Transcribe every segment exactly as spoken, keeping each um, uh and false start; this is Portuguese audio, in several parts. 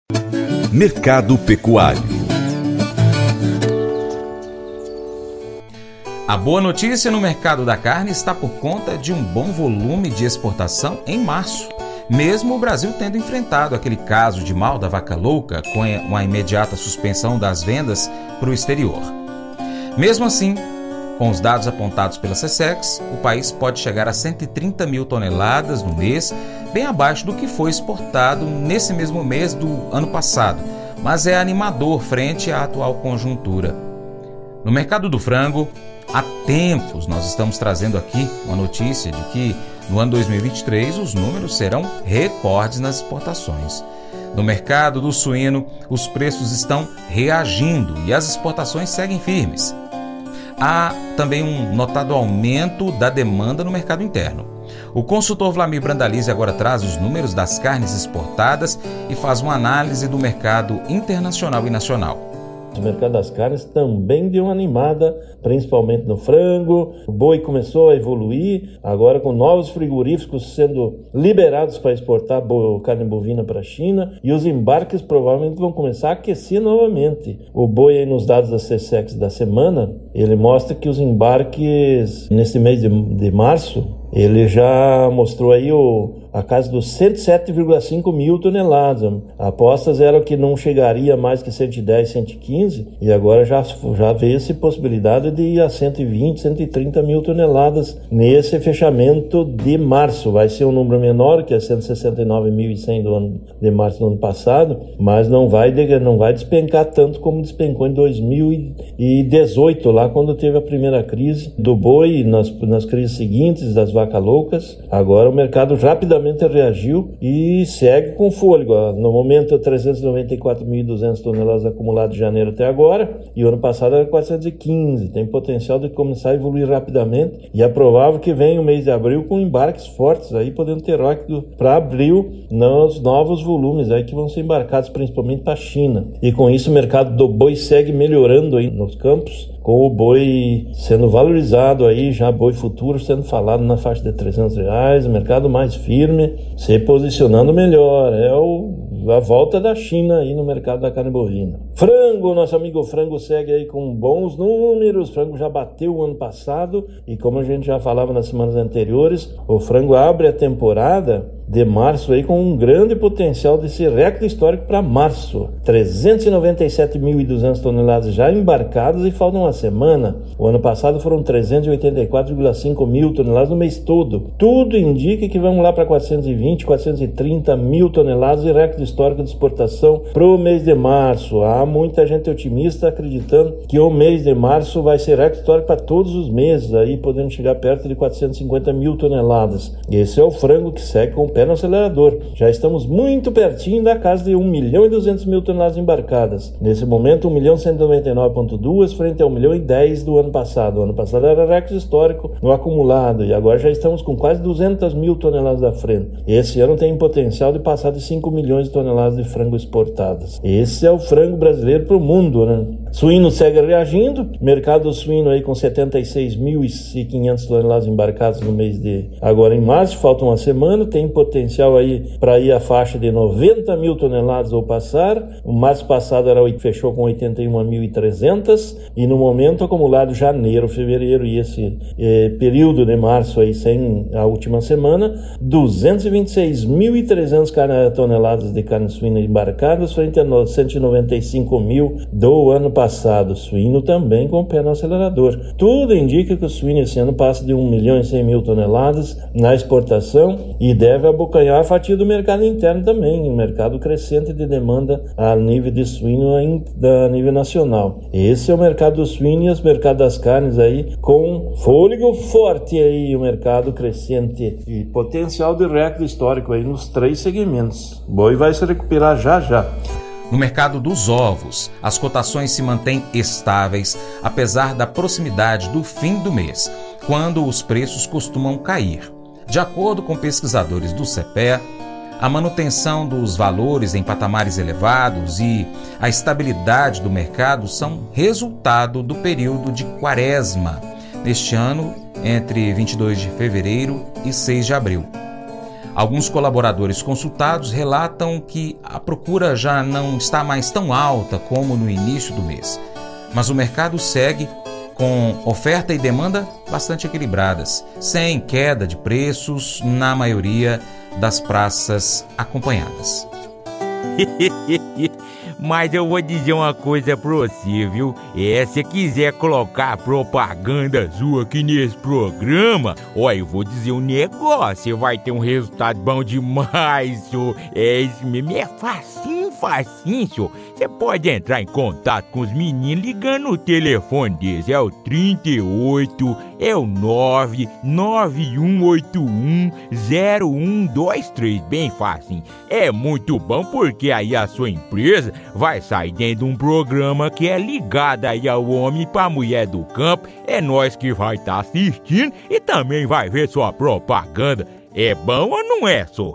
Mercado Pecuário. A boa notícia no mercado da carne está por conta de um bom volume de exportação em março, mesmo o Brasil tendo enfrentado aquele caso de mal da vaca louca com uma imediata suspensão das vendas para o exterior. Mesmo assim, com os dados apontados pela SECEX, o país pode chegar a cento e trinta mil toneladas no mês, bem abaixo do que foi exportado nesse mesmo mês do ano passado, mas é animador frente à atual conjuntura. No mercado do frango, há tempos nós estamos trazendo aqui uma notícia de que no ano dois mil e vinte e três os números serão recordes nas exportações. No mercado do suíno, os preços estão reagindo e as exportações seguem firmes. Há também um notado aumento da demanda no mercado interno. O consultor Vlamir Brandalize agora traz os números das carnes exportadas e faz uma análise do mercado internacional e nacional. O mercado das carnes também deu uma animada, principalmente no frango. O boi começou a evoluir, agora com novos frigoríficos sendo liberados para exportar carne bovina para a China, e os embarques provavelmente vão começar a aquecer novamente. O boi aí nos dados da SECEX da semana, ele mostra que os embarques nesse mês de, de março, ele já mostrou aí o, a casa dos cento e sete vírgula cinco mil toneladas. Apostas eram que não chegaria mais que cento e dez, cento e quinze, e agora já, já veio-se possibilidade de ir a cento e vinte, cento e trinta mil toneladas nesse fechamento de março. Vai ser um número menor que é cento e sessenta e nove mil e cem do ano de março do ano passado, mas não vai, não vai despencar tanto como despencou em dois mil e dezoito, lá quando teve a primeira crise do boi, nas, nas crises seguintes das vaca loucas. Agora o mercado rapidamente reagiu e segue com fôlego. No momento, trezentos e noventa e quatro mil e duzentas toneladas acumuladas de janeiro até agora, e o ano passado era quatrocentos e quinze. Tem potencial de começar a evoluir rapidamente, e é provável que venha o mês de abril com embarques fortes, aí podendo ter rápido para abril nos novos volumes aí que vão ser embarcados principalmente para a China. E com isso o mercado do boi segue melhorando aí nos campos, com o boi sendo valorizado aí, já boi futuro sendo falado na faixa de trezentos reais, o mercado mais firme, se posicionando melhor. É o, a volta da China aí no mercado da carne bovina. Frango, nosso amigo frango segue aí com bons números. O frango já bateu o ano passado, e como a gente já falava nas semanas anteriores, o frango abre a temporada de março aí com um grande potencial de ser recorde histórico para março. trezentos e noventa e sete mil e duzentas toneladas já embarcadas, e faltam uma semana. O ano passado foram trezentos e oitenta e quatro vírgula cinco mil toneladas no mês todo. Tudo indica que vamos lá para quatrocentos e vinte, quatrocentos e trinta mil toneladas de recorde histórico de exportação para o mês de março. Há muita gente otimista acreditando que o mês de março vai ser recorde histórico para todos os meses, aí podendo chegar perto de quatrocentos e cinquenta mil toneladas. Esse é o frango que segue com o pé no acelerador. Já estamos muito pertinho da casa de um milhão e duzentas mil toneladas embarcadas. Nesse momento, um milhão cento e noventa e nove vírgula dois frente a um milhão e dez do ano passado. O ano passado era recorde histórico no acumulado, e agora já estamos com quase duzentas mil toneladas à frente. Esse ano tem potencial de passar de cinco milhões de toneladas de frango exportadas. Esse é o frango brasileiro para o mundo, né? Suíno segue reagindo. Mercado suíno aí com setenta e seis mil e quinhentas toneladas embarcadas no mês de agora em março. Falta uma semana. Tem potencial aí para ir à faixa de noventa mil toneladas ou passar. O março passado era, fechou com oitenta e uma mil e trezentas, e no momento acumulado janeiro, fevereiro e esse eh, período de março aí sem a última semana, duzentos e vinte e seis mil e trezentas toneladas de carne suína embarcadas frente a cento e noventa e cinco mil do ano passado. Suíno também com o pé no acelerador. Tudo indica que o suíno esse ano passa de um milhão e cem mil toneladas na exportação, e deve abocanhar a fatia do mercado interno também, um mercado crescente de demanda a nível de suíno a nível nacional. Esse é o mercado do suíno e os mercados das carnes aí com fôlego forte aí, o mercado crescente e potencial de recorde histórico aí nos três segmentos. O boi vai se recuperar já já. No mercado dos ovos, as cotações se mantêm estáveis, apesar da proximidade do fim do mês, quando os preços costumam cair. De acordo com pesquisadores do CEPEA, a manutenção dos valores em patamares elevados e a estabilidade do mercado são resultado do período de quaresma, neste ano entre vinte e dois de fevereiro e seis de abril. Alguns colaboradores consultados relatam que a procura já não está mais tão alta como no início do mês, mas o mercado segue com oferta e demanda bastante equilibradas, sem queda de preços na maioria das praças acompanhadas. Mas eu vou dizer uma coisa pra você, viu? É, se quiser colocar propaganda sua aqui nesse programa, ó, eu vou dizer um negócio, você vai ter um resultado bom demais, senhor. É isso mesmo, é facinho, facinho, senhor. Você pode entrar em contato com os meninos ligando o telefone deles, é o trinta e oito, é o nove nove um oito um zero um dois três, bem facinho. É muito bom porque aí a sua empresa vai sair dentro de um programa que é ligado aí ao homem pra mulher do campo. É nós que vai estar tá assistindo e também vai ver sua propaganda. É bom ou não é, só?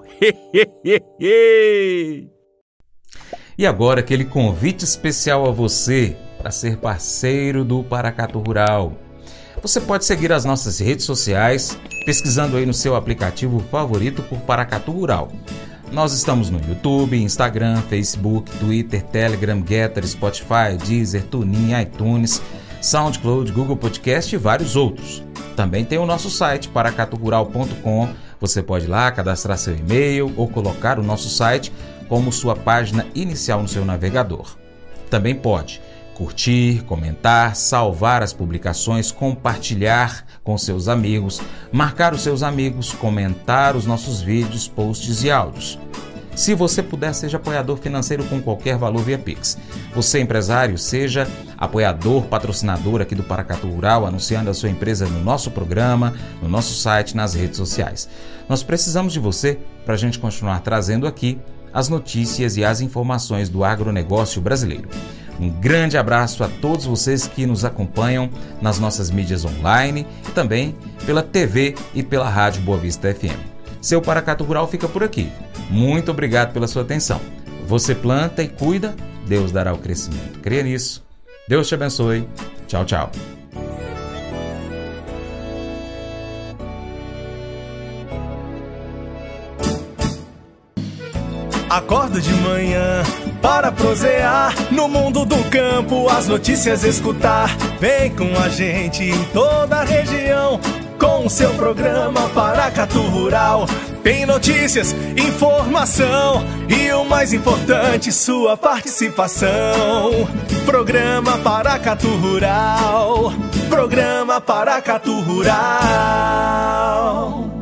E agora aquele convite especial a você para ser parceiro do Paracatu Rural. Você pode seguir as nossas redes sociais pesquisando aí no seu aplicativo favorito por Paracatu Rural. Nós estamos no YouTube, Instagram, Facebook, Twitter, Telegram, Getter, Spotify, Deezer, TuneIn, iTunes, SoundCloud, Google Podcast e vários outros. Também tem o nosso site, paracatu rural ponto com. Você pode ir lá cadastrar seu e-mail ou colocar o nosso site como sua página inicial no seu navegador. Também pode curtir, comentar, salvar as publicações, compartilhar com seus amigos, marcar os seus amigos, comentar os nossos vídeos, posts e áudios. Se você puder, seja apoiador financeiro com qualquer valor via Pix. Você, empresário, seja apoiador, patrocinador aqui do Paracatu Rural, anunciando a sua empresa no nosso programa, no nosso site, nas redes sociais. Nós precisamos de você para a gente continuar trazendo aqui as notícias e as informações do agronegócio brasileiro. Um grande abraço a todos vocês que nos acompanham nas nossas mídias online e também pela T V e pela Rádio Boa Vista F M. Seu Paracatu Rural fica por aqui. Muito obrigado pela sua atenção. Você planta e cuida, Deus dará o crescimento. Creia nisso. Deus te abençoe. Tchau, tchau. Acordo de manhã para prosear no mundo do campo, as notícias escutar. Vem com a gente em toda a região com o seu programa Paracatu Rural. Tem notícias, informação e o mais importante, sua participação. Programa Paracatu Rural. Programa Paracatu Rural.